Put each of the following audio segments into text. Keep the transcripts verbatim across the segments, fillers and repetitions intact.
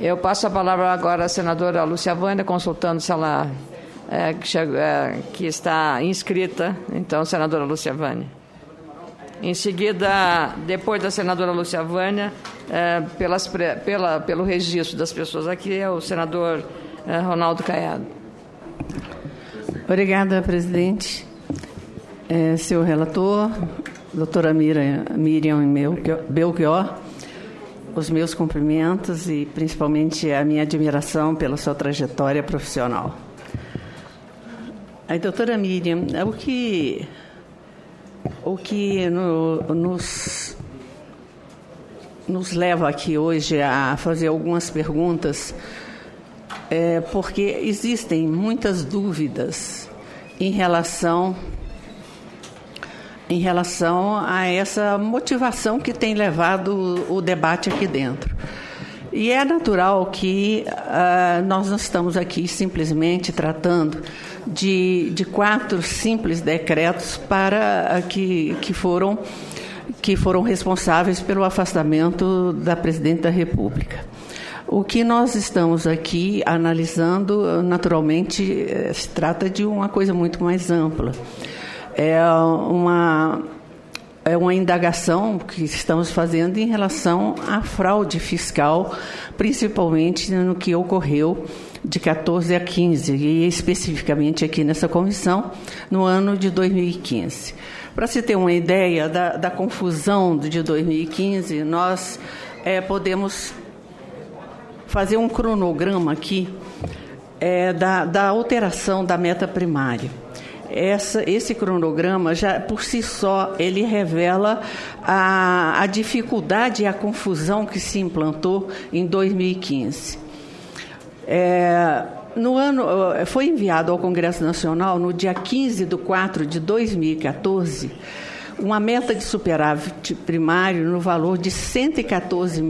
Eu passo a palavra agora à senadora Lúcia Vânia, consultando se ela é, que, chega, é, que está inscrita. Então, senadora Lúcia Vânia. Em seguida, depois da senadora Lúcia Vânia, é, pelas, pela, pelo registro das pessoas aqui, é o senador é, Ronaldo Caiado. Obrigada, presidente. É, senhor relator, doutora Miriam, Miriam Belchior, os meus cumprimentos e principalmente a minha admiração pela sua trajetória profissional. A doutora Miriam, o que, o que no, nos, nos leva aqui hoje a fazer algumas perguntas é porque existem muitas dúvidas em relação em relação a essa motivação que tem levado o debate aqui dentro. E é natural que uh, nós não estamos aqui simplesmente tratando de, de quatro simples decretos para, uh, que, que, foram, que foram responsáveis pelo afastamento da Presidente da República. O que nós estamos aqui analisando, naturalmente, se trata de uma coisa muito mais ampla. É uma, é uma indagação que estamos fazendo em relação à fraude fiscal, principalmente no que ocorreu de quatorze a quinze, e especificamente aqui nessa comissão, no ano de dois mil e quinze. Para se ter uma ideia da, da confusão de dois mil e quinze, nós é, podemos fazer um cronograma aqui é, da, da alteração da meta primária. Essa, esse cronograma, já por si só, ele revela a, a dificuldade e a confusão que se implantou em dois mil e quinze. É, no ano, foi enviado ao Congresso Nacional, no dia quinze de quatro de dois mil e quatorze, uma meta de superávit primário no valor de cento e quatorze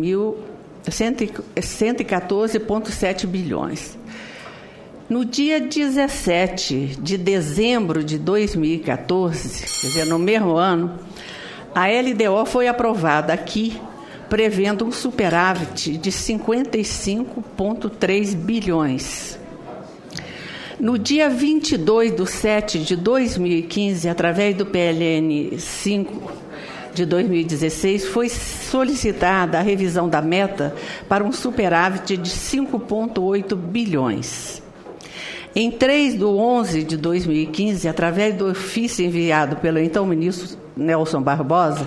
vírgula sete bilhões. No dia dezessete de dezembro de dois mil e quatorze, quer dizer, no mesmo ano, a L D O foi aprovada aqui, prevendo um superávit de cinquenta e cinco vírgula três bilhões. No dia vinte e dois de setembro de dois mil e quinze, através do P L N cinco de dois mil e dezesseis, foi solicitada a revisão da meta para um superávit de cinco vírgula oito bilhões. Em três de onze de dois mil e quinze, através do ofício enviado pelo então ministro Nelson Barbosa,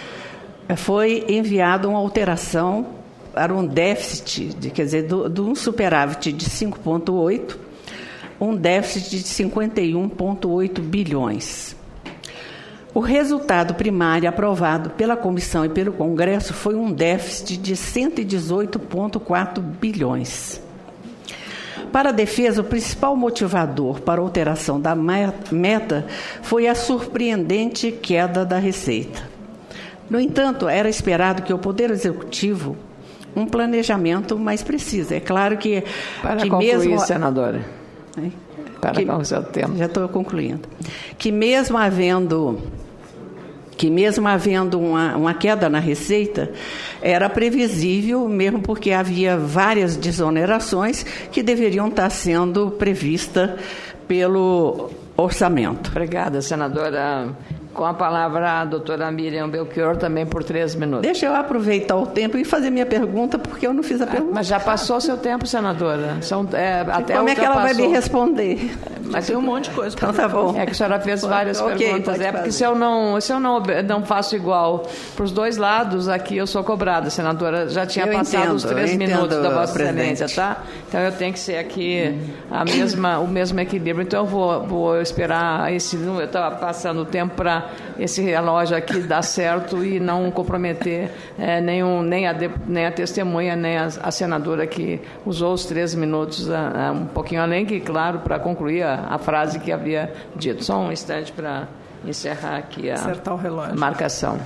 foi enviada uma alteração para um déficit, de, quer dizer, de do, um superávit de cinco vírgula oito, um déficit de cinquenta e um vírgula oito bilhões. O resultado primário aprovado pela Comissão e pelo Congresso foi um déficit de cento e dezoito vírgula quatro bilhões. Para a defesa, o principal motivador para a alteração da meta foi a surpreendente queda da receita. No entanto, era esperado que o Poder Executivo um planejamento mais preciso. É claro que... Para que concluir, mesmo, senadora. É, Para que, concluir o seu tempo. Já estou concluindo. Que mesmo havendo... que mesmo havendo uma, uma queda na receita, era previsível, mesmo porque havia várias desonerações que deveriam estar sendo previstas pelo orçamento. Obrigada, senadora. Com a palavra a doutora Miriam Belchior, também por três minutos. Deixa eu aproveitar o tempo e fazer minha pergunta, porque eu não fiz a pergunta. Ah, mas já passou o seu tempo, senadora. São, é, até Como é que ela vai me responder? Mas tem um monte de coisa. Então tá bom. É que a senhora fez várias okay, perguntas. É porque se eu não, se eu não, não faço igual para os dois lados, aqui eu sou cobrada. A senadora já tinha eu passado entendo, os três minutos da Vossa Excelência, tá? Então eu tenho que ser aqui a mesma, o mesmo equilíbrio. Então eu vou, vou esperar esse. Eu estava passando o tempo para esse relógio aqui dar certo e não comprometer é, nenhum, nem, a de, nem a testemunha, nem a, a senadora que usou os três minutos, a, a, um pouquinho além, que, claro, para concluir a, a frase que havia dito. Só um instante para encerrar aqui a, acertar o relógio. A marcação.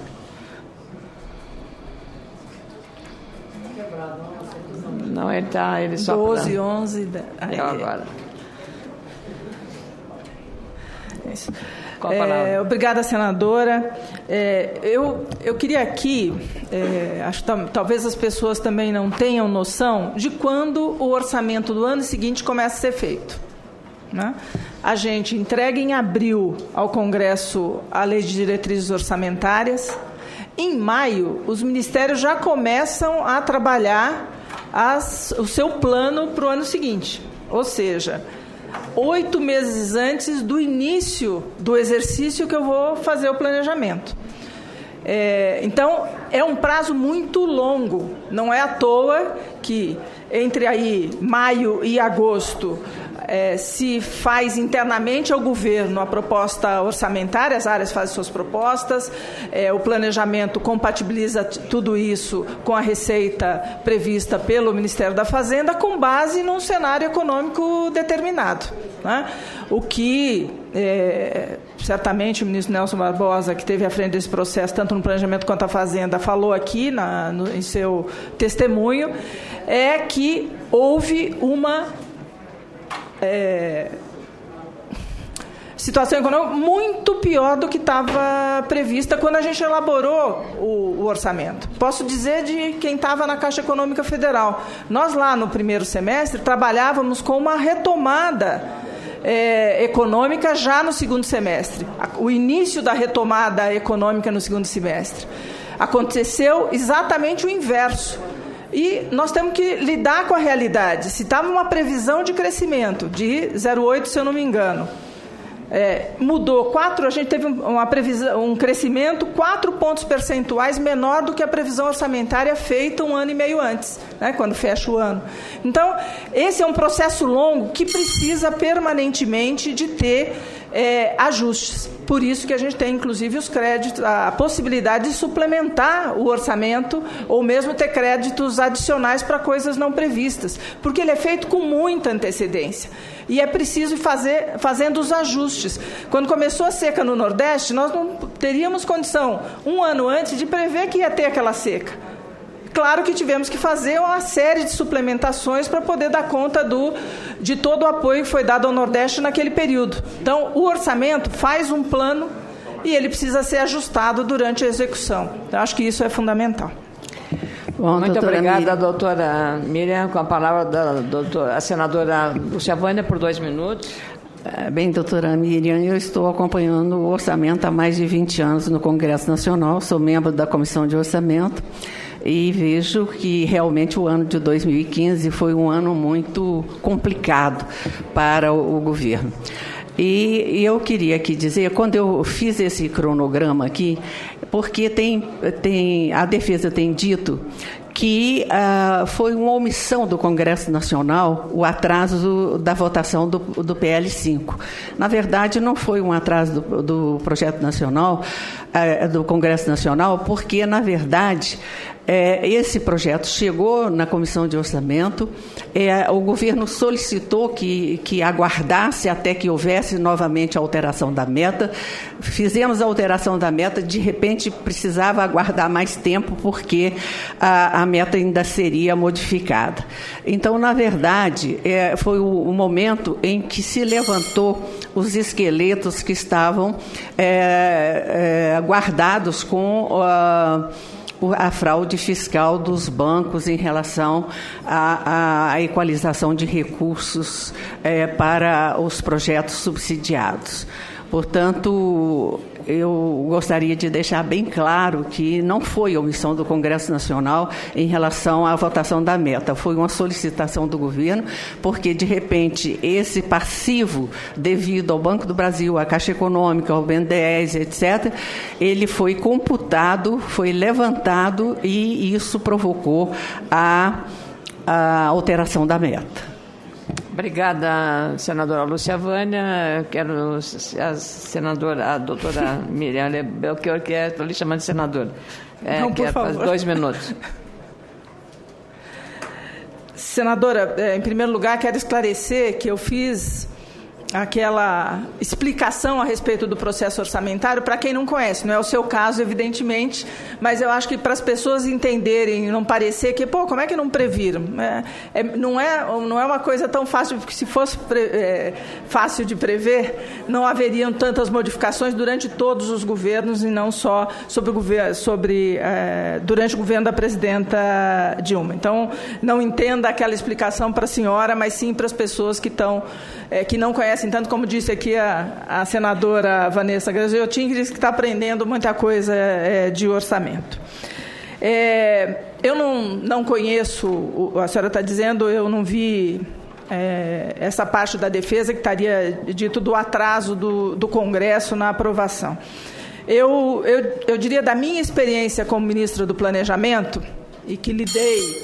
Não, ele está... Ele só doze, pra... onze... Eu agora. Isso. Com a palavra. É, obrigada, senadora. É, eu, eu queria aqui, é, acho que talvez as pessoas também não tenham noção de quando o orçamento do ano seguinte começa a ser feito, né? A gente entrega em abril ao Congresso a Lei de Diretrizes Orçamentárias. Em maio, os ministérios já começam a trabalhar as, o seu plano para o ano seguinte. Ou seja, oito meses antes do início do exercício que eu vou fazer o planejamento. É, então, é um prazo muito longo. Não é à toa que entre aí maio e agosto é, se faz internamente ao governo a proposta orçamentária, as áreas fazem suas propostas, é, o planejamento compatibiliza tudo isso com a receita prevista pelo Ministério da Fazenda, com base num cenário econômico determinado, né? O que é, certamente o ministro Nelson Barbosa, que esteve à frente desse processo, tanto no planejamento quanto a Fazenda, falou aqui na, no, em seu testemunho, é que houve uma é, situação econômica muito pior do que estava prevista quando a gente elaborou o, o orçamento. Posso dizer de quem estava na Caixa Econômica Federal. Nós lá no primeiro semestre trabalhávamos com uma retomada É, econômica já no segundo semestre, o início da retomada econômica no segundo semestre. Aconteceu exatamente o inverso. E nós temos que lidar com a realidade. Se estava uma previsão de crescimento de zero vírgula oito, se eu não me engano, é, mudou quatro, a gente teve uma previsão, um crescimento quatro pontos percentuais menor do que a previsão orçamentária feita um ano e meio antes, né, quando fecha o ano. Então, esse é um processo longo que precisa permanentemente de ter é, ajustes. Por isso que a gente tem, inclusive, os créditos, a possibilidade de suplementar o orçamento ou mesmo ter créditos adicionais para coisas não previstas, porque ele é feito com muita antecedência. E é preciso fazer fazendo os ajustes. Quando começou a seca no Nordeste, nós não teríamos condição, um ano antes, de prever que ia ter aquela seca. Claro que tivemos que fazer uma série de suplementações para poder dar conta do, de todo o apoio que foi dado ao Nordeste naquele período. Então, o orçamento faz um plano e ele precisa ser ajustado durante a execução. Eu acho que isso é fundamental. Bom, muito obrigada, Miriam. doutora Miriam. Com a palavra da doutora, a senadora Lúcia Vânia, por dois minutos. Bem, doutora Miriam, eu estou acompanhando o orçamento há mais de vinte anos no Congresso Nacional, sou membro da Comissão de Orçamento e vejo que realmente o ano de dois mil e quinze foi um ano muito complicado para o, o governo. E, e eu queria aqui dizer, quando eu fiz esse cronograma aqui, porque tem, tem, a defesa tem dito que uh, foi uma omissão do Congresso Nacional o atraso da votação do, do P L cinco. Na verdade, não foi um atraso do, do projeto nacional, uh, do Congresso Nacional, porque, na verdade, É, esse projeto chegou na Comissão de Orçamento, é, o governo solicitou que, que aguardasse até que houvesse novamente a alteração da meta. Fizemos a alteração da meta, de repente precisava aguardar mais tempo porque a, a meta ainda seria modificada. Então, na verdade, é, foi o, o momento em que se levantou os esqueletos que estavam é, é, guardados com a a fraude fiscal dos bancos em relação à, à equalização de recursos é, para os projetos subsidiados. Portanto, eu gostaria de deixar bem claro que não foi omissão do Congresso Nacional em relação à votação da meta, foi uma solicitação do governo, porque, de repente, esse passivo devido ao Banco do Brasil, à Caixa Econômica, ao B N D E S, etcétera, ele foi computado, foi levantado e isso provocou a, a alteração da meta. Obrigada, senadora Lúcia Vânia. Quero a senadora, a doutora Miriam Belchior, que é, estou lhe chamando de senadora. É, Não, por favor. Dois minutos. Senadora, em primeiro lugar, quero esclarecer que eu fiz aquela explicação a respeito do processo orçamentário para quem não conhece. Não é o seu caso, evidentemente, mas eu acho que para as pessoas entenderem e não parecer que, pô, como é que não previram? É, é, não, é, não é uma coisa tão fácil, porque se fosse pre, é, fácil de prever, não haveriam tantas modificações durante todos os governos e não só sobre o governo, sobre, é, durante o governo da presidenta Dilma. Então, não entenda aquela explicação para a senhora, mas sim para as pessoas que, estão, é, que não conhecem tanto, como disse aqui a, a senadora Vanessa Graziotin, que disse que está aprendendo muita coisa é, de orçamento. É, eu não, não conheço, a senhora está dizendo, eu não vi é, essa parte da defesa que estaria dito do atraso do, do Congresso na aprovação. Eu, eu, eu diria, da minha experiência como ministra do Planejamento, e que lidei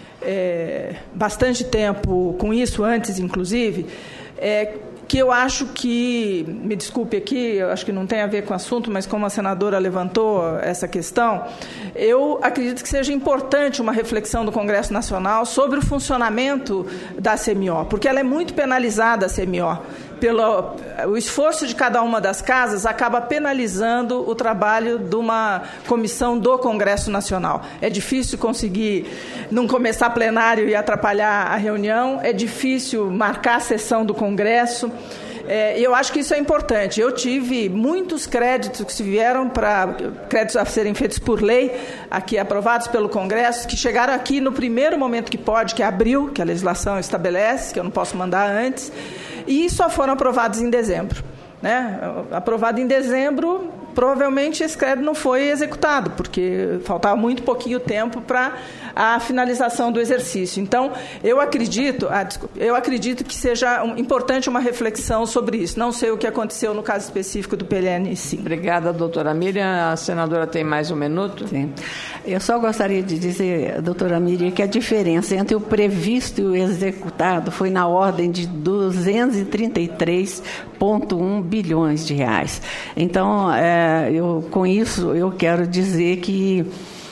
é, bastante tempo com isso, antes, inclusive, é, que eu acho que, me desculpe aqui, eu acho que não tem a ver com o assunto, mas como a senadora levantou essa questão, eu acredito que seja importante uma reflexão do Congresso Nacional sobre o funcionamento da C M O, porque ela é muito penalizada, a C M O. Pelo, o esforço de cada uma das casas acaba penalizando o trabalho de uma comissão do Congresso Nacional. É difícil conseguir não começar plenário e atrapalhar a reunião, é difícil marcar a sessão do Congresso. É, eu acho que isso é importante. Eu tive muitos créditos que se vieram para créditos a serem feitos por lei, aqui aprovados pelo Congresso, que chegaram aqui no primeiro momento que pode, que é abril, que a legislação estabelece, que eu não posso mandar antes, e só foram aprovados em dezembro. Né? Aprovado em dezembro, provavelmente esse crédito não foi executado, porque faltava muito pouquinho tempo para a finalização do exercício. Então, eu acredito, ah, desculpe, eu acredito que seja um, importante uma reflexão sobre isso. Não sei o que aconteceu no caso específico do P L N cinco. Obrigada, doutora Miriam. A senadora tem mais um minuto. Sim. Eu só gostaria de dizer, doutora Miriam, que a diferença entre o previsto e o executado foi na ordem de duzentos e trinta e três vírgula um bilhões de reais. Então, é, eu, com isso, eu quero dizer que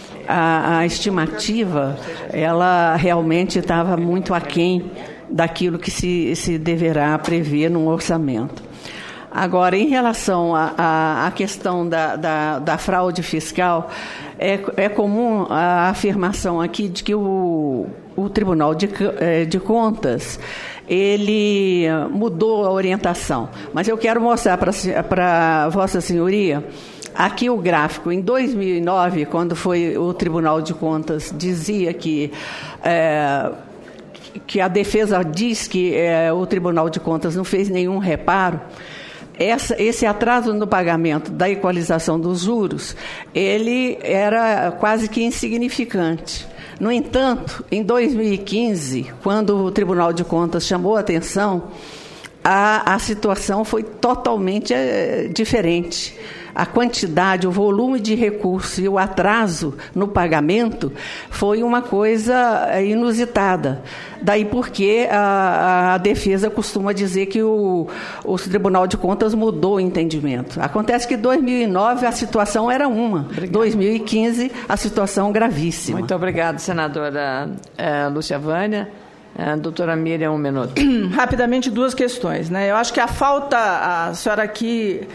a, a estimativa, ela realmente estava muito aquém daquilo que se, se deverá prever num orçamento. Agora, em relação à questão da, da, da fraude fiscal, é, é comum a afirmação aqui de que o, o Tribunal de, de Contas ele mudou a orientação. Mas eu quero mostrar para Vossa Senhoria aqui o gráfico. Em dois mil e nove, quando foi o Tribunal de Contas, dizia que, é, que a defesa diz que é, o Tribunal de Contas não fez nenhum reparo. Essa, esse atraso no pagamento da equalização dos juros, ele era quase que insignificante. No entanto, em dois mil e quinze, quando o Tribunal de Contas chamou a atenção, a, a situação foi totalmente é, diferente. A quantidade, o volume de recursos e o atraso no pagamento foi uma coisa inusitada. Daí porque a, a defesa costuma dizer que o, o Tribunal de Contas mudou o entendimento. Acontece que em dois mil e nove a situação era uma, em dois mil e quinze a situação gravíssima. Muito obrigada, senadora eh, Lúcia Vânia. Uh, doutora Miriam, um minuto. Rapidamente, duas questões. Né? Eu acho que a falta, a senhora aqui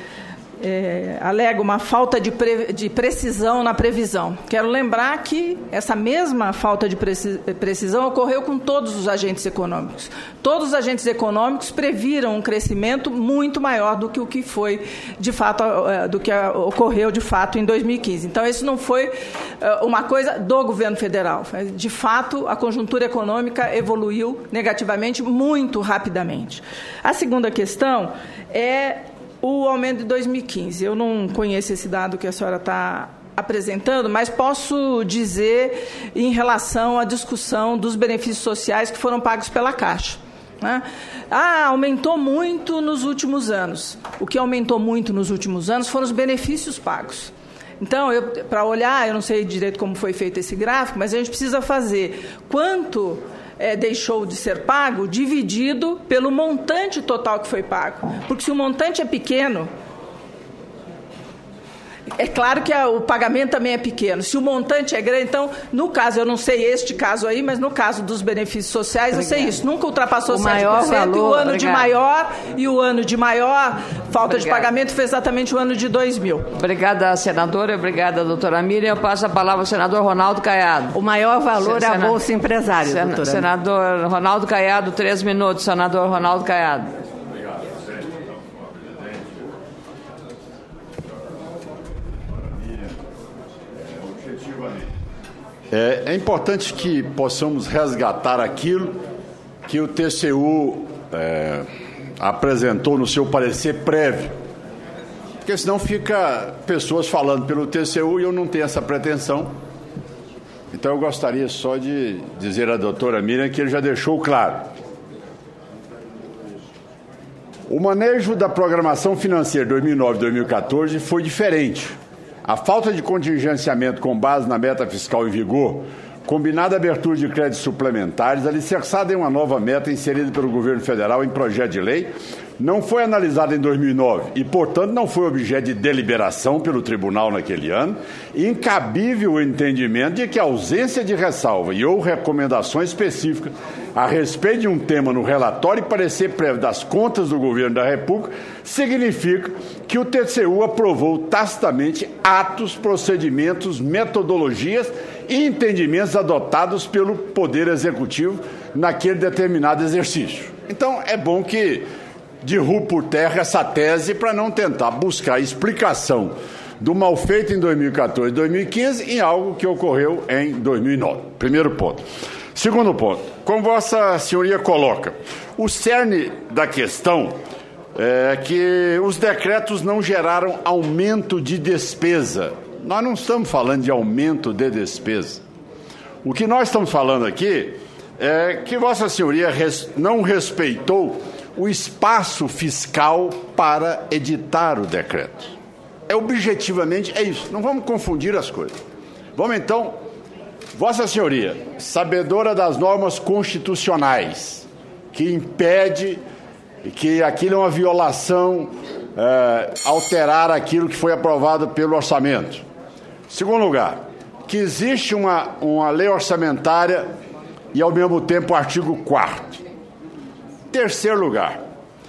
é, alega uma falta de, pre, de precisão na previsão. Quero lembrar que essa mesma falta de precisão ocorreu com todos os agentes econômicos. Todos os agentes econômicos previram um crescimento muito maior do que o que foi, de fato, do que ocorreu de fato em dois mil e quinze. Então, isso não foi uma coisa do governo federal. De fato, a conjuntura econômica evoluiu negativamente muito rapidamente. A segunda questão é o aumento de dois mil e quinze. Eu não conheço esse dado que a senhora está apresentando, mas posso dizer em relação à discussão dos benefícios sociais que foram pagos pela Caixa. Né? Ah, aumentou muito nos últimos anos. O que aumentou muito nos últimos anos foram os benefícios pagos. Então, para olhar, eu não sei direito como foi feito esse gráfico, mas a gente precisa fazer quanto É, deixou de ser pago, dividido pelo montante total que foi pago. Porque se o montante é pequeno, é claro que a, o pagamento também é pequeno. Se o montante é grande, então, no caso, eu não sei este caso aí, mas no caso dos benefícios sociais, obrigada. Eu sei isso. Nunca ultrapassou o sete por cento valor, e o ano obrigada. de maior, e o ano de maior falta obrigada. de pagamento foi exatamente o ano de dois mil. Obrigada, senadora. Obrigada, doutora Miriam. Eu passo a palavra ao senador Ronaldo Caiado. O maior valor Sen- é a Bolsa Empresário, Sen- doutora. Senador Ronaldo Caiado, três minutos. Senador Ronaldo Caiado. Obrigado, presidente. É, é importante que possamos resgatar aquilo que o T C U é, apresentou no seu parecer prévio, porque senão fica pessoas falando pelo T C U e eu não tenho essa pretensão. Então eu gostaria só de dizer à doutora Miriam que ele já deixou claro. O manejo da programação financeira dois mil e nove a dois mil e quatorze foi diferente. A falta de contingenciamento com base na meta fiscal em vigor, combinada à abertura de créditos suplementares, alicerçada em uma nova meta inserida pelo governo federal em projeto de lei, não foi analisada em dois mil e nove e, portanto, não foi objeto de deliberação pelo tribunal naquele ano, e incabível o entendimento de que a ausência de ressalva e ou recomendações específicas a respeito de um tema no relatório e parecer prévio das contas do governo da República significa que o T C U aprovou tacitamente atos, procedimentos, metodologias e entendimentos adotados pelo Poder Executivo naquele determinado exercício. Então, é bom que derrube por terra essa tese para não tentar buscar explicação do mal feito em dois mil e quatorze e dois mil e quinze em algo que ocorreu em dois mil e nove. Primeiro ponto. Segundo ponto, como Vossa Senhoria coloca, o cerne da questão é que os decretos não geraram aumento de despesa. Nós não estamos falando de aumento de despesa. O que nós estamos falando aqui é que Vossa Senhoria res, não respeitou o espaço fiscal para editar o decreto. É objetivamente, é isso. Não vamos confundir as coisas. Vamos então, Vossa Senhoria, sabedora das normas constitucionais, que impede que aquilo é uma violação, é, alterar aquilo que foi aprovado pelo orçamento. Segundo lugar, que existe uma, uma lei orçamentária e, ao mesmo tempo, o artigo quarto. Terceiro lugar,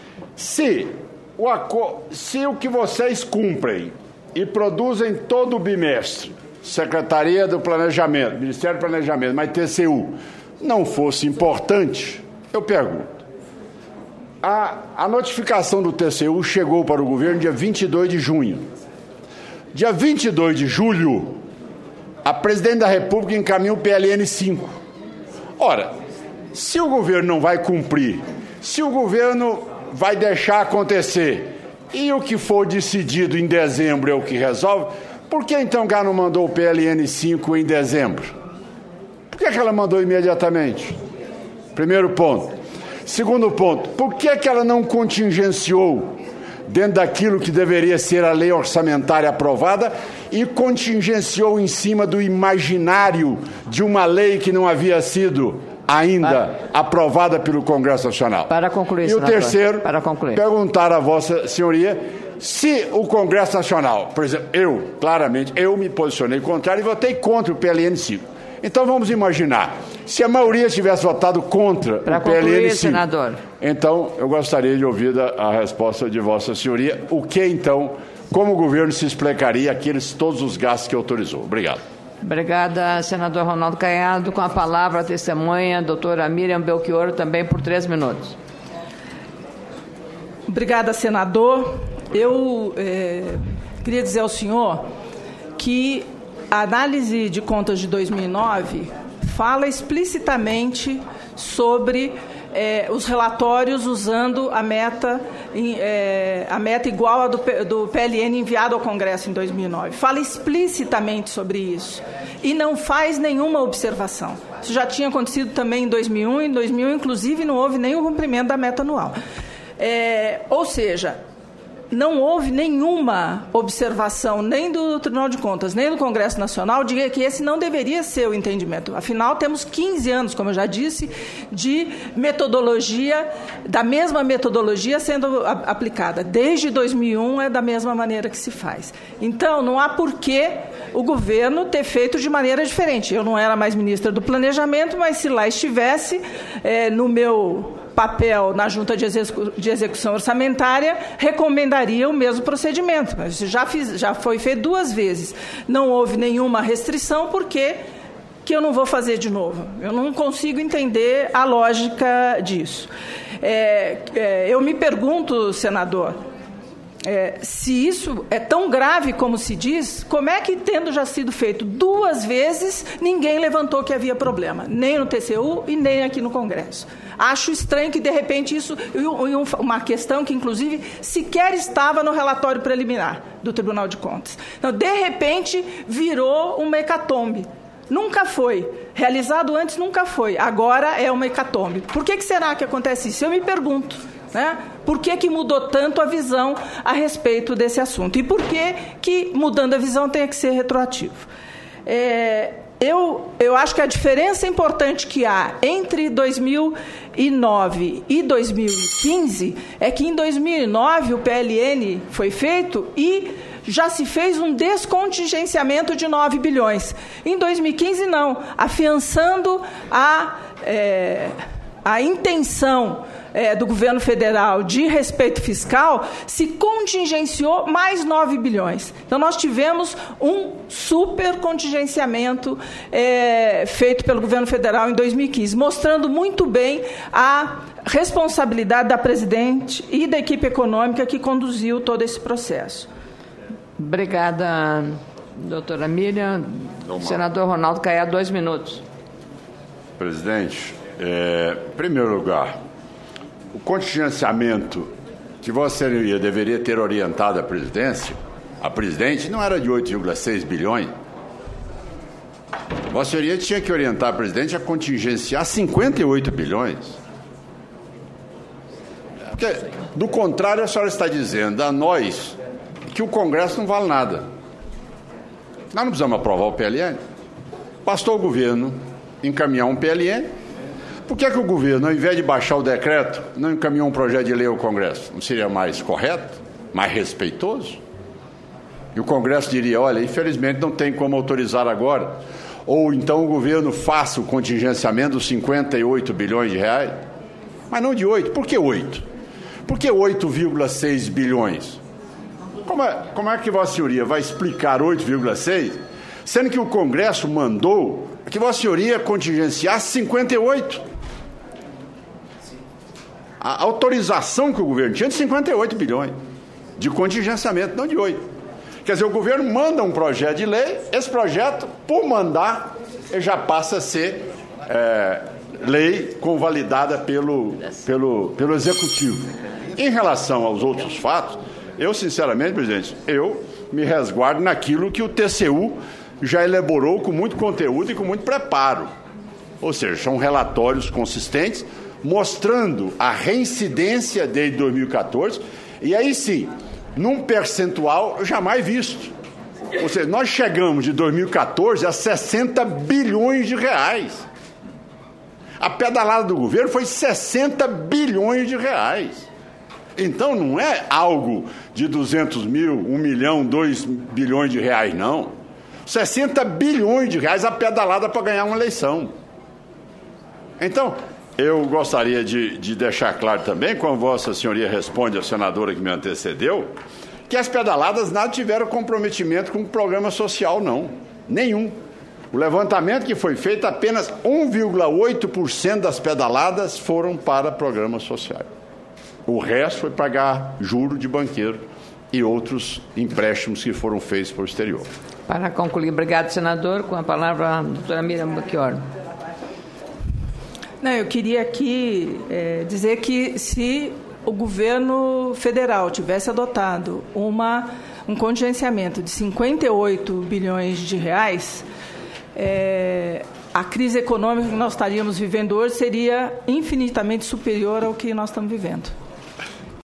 se o, se o que vocês cumprem e produzem todo o bimestre, Secretaria do Planejamento, Ministério do Planejamento, mas T C U, não fosse importante, eu pergunto, a, a notificação do T C U chegou para o governo dia vinte e dois de junho. Dia vinte e dois de julho, a Presidente da República encaminha o P L N cinco. Ora, se o governo não vai cumprir, se o governo vai deixar acontecer e o que for decidido em dezembro é o que resolve, por que então ela não mandou o P L N cinco em dezembro? Por que ela mandou imediatamente? Primeiro ponto. Segundo ponto, por que ela não contingenciou dentro daquilo que deveria ser a lei orçamentária aprovada e contingenciou em cima do imaginário de uma lei que não havia sido ainda para, aprovada pelo Congresso Nacional? Para concluir, E senador, o terceiro, para concluir. perguntar a Vossa Senhoria se o Congresso Nacional, por exemplo, eu, claramente, eu me posicionei contrário e votei contra o P L N cinco. Então vamos imaginar, se a maioria tivesse votado contra para o P L N cinco, concluir, senador. Então eu gostaria de ouvir a, a resposta de Vossa Senhoria, o que então, como o governo se explicaria aqueles todos os gastos que autorizou. Obrigado. Obrigada, senador Ronaldo Caiado. Com a palavra a testemunha, doutora Miriam Belchior, também por três minutos. Obrigada, senador. Eu é, queria dizer ao senhor que a análise de contas de dois mil e nove fala explicitamente sobre é, os relatórios usando a meta, é, a meta igual à do, do P L N enviado ao Congresso em dois mil e nove. Fala explicitamente sobre isso e não faz nenhuma observação. Isso já tinha acontecido também em dois mil e um, em dois mil, inclusive, não houve nenhum cumprimento da meta anual. É, ou seja, não houve nenhuma observação, nem do Tribunal de Contas, nem do Congresso Nacional, de que esse não deveria ser o entendimento. Afinal, temos quinze anos, como eu já disse, de metodologia, da mesma metodologia sendo a, aplicada. Desde dois mil e um é da mesma maneira que se faz. Então, não há porquê o governo ter feito de maneira diferente. Eu não era mais ministra do Planejamento, mas se lá estivesse, é, no meu papel na Junta de, Execu- de Execução Orçamentária, recomendaria o mesmo procedimento. Mas já, fiz, já foi feito duas vezes. Não houve nenhuma restrição, porque que eu não vou fazer de novo? Eu não consigo entender a lógica disso. É, é, eu me pergunto, senador, É, se isso é tão grave como se diz, como é que, tendo já sido feito duas vezes, ninguém levantou que havia problema, nem no T C U e nem aqui no Congresso? Acho estranho que, de repente, isso... E uma questão que, inclusive, sequer estava no relatório preliminar do Tribunal de Contas. Então, de repente, virou uma hecatombe. Nunca foi. Realizado antes, nunca foi. Agora é uma hecatombe. Por que, que será que acontece isso? Eu me pergunto. Né? Por que, que mudou tanto a visão a respeito desse assunto? E por que, que mudando a visão, tem que ser retroativo? É, eu, eu acho que a diferença importante que há entre dois mil e nove e dois mil e quinze é que em dois mil e nove o P L N foi feito e já se fez um descontingenciamento de nove bilhões. Em dois mil e quinze, não. Afiançando a, é, a intenção É, do governo federal de respeito fiscal, se contingenciou mais nove bilhões. Então, nós tivemos um super contingenciamento é, feito pelo governo federal em dois mil e quinze, mostrando muito bem a responsabilidade da presidente e da equipe econômica que conduziu todo esse processo. Obrigada, doutora Miriam. Senador Ronaldo Caiado, dois minutos. Presidente, é, em primeiro lugar, o contingenciamento que Vossa Senhoria deveria ter orientado a presidência, a presidente, não era de oito vírgula seis bilhões. Vossa Senhoria tinha que orientar a presidente a contingenciar cinquenta e oito bilhões. Porque, do contrário, a senhora está dizendo a nós que o Congresso não vale nada. Nós não precisamos aprovar o P L N. Bastou o governo encaminhar um P L N. Por que é que o governo, ao invés de baixar o decreto, não encaminhou um projeto de lei ao Congresso? Não seria mais correto? Mais respeitoso? E o Congresso diria, olha, infelizmente não tem como autorizar agora. Ou então o governo faça o contingenciamento dos cinquenta e oito bilhões de reais. Mas não de oito. Por que oito? Por que oito vírgula seis bilhões? Como é, como é que Vossa Senhoria vai explicar oito vírgula seis, sendo que o Congresso mandou que Vossa Senhoria contingenciasse cinquenta e oito? A autorização que o governo tinha de cinquenta e oito bilhões de contingenciamento, não de oito. Quer dizer, o governo manda um projeto de lei, esse projeto, por mandar, ele já passa a ser é, lei convalidada pelo, pelo, pelo Executivo. Em relação aos outros fatos, eu, sinceramente, presidente, eu me resguardo naquilo que o T C U já elaborou com muito conteúdo e com muito preparo. Ou seja, são relatórios consistentes, mostrando a reincidência desde dois mil e quatorze, e aí sim, num percentual jamais visto. Ou seja, nós chegamos de dois mil e quatorze a sessenta bilhões de reais. A pedalada do governo foi sessenta bilhões de reais. Então não é algo de duzentos mil, um milhão, dois bilhões de reais, não. sessenta bilhões de reais a pedalada para ganhar uma eleição. Então, eu gostaria de, de deixar claro também, como Vossa Senhoria responde à senadora que me antecedeu, que as pedaladas nada tiveram comprometimento com o programa social, não. Nenhum. O levantamento que foi feito, apenas um vírgula oito por cento das pedaladas foram para programas sociais. O resto foi pagar juro de banqueiro e outros empréstimos que foram feitos por exterior. Para concluir, obrigado, senador. Com a palavra a doutora Miriam Belchior. Não, eu queria aqui é, dizer que se o governo federal tivesse adotado uma, um contingenciamento de cinquenta e oito bilhões de reais, é, a crise econômica que nós estaríamos vivendo hoje seria infinitamente superior ao que nós estamos vivendo.